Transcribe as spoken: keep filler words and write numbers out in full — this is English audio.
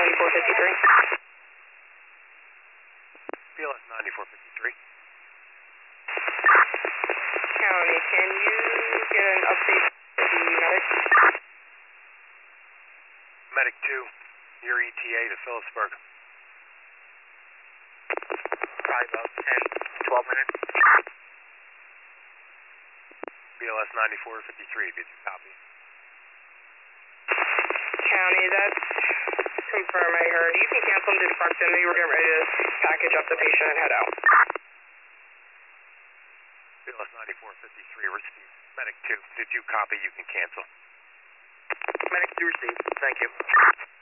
ninety-four fifty-three. B L S ninety-four fifty-three. County, can you get an update for the medic? Medic two, your E T A to Phillipsburg. Probably about ten, twelve minutes. B L S ninety-four fifty-three, did you copy? County, that's confirmed, I heard. You can cancel into the proximity. We're getting ready to package up the patient and head out. B L S ninety-four fifty-three, received. Medic two, did you copy? You can cancel. Medic two received. Thank you.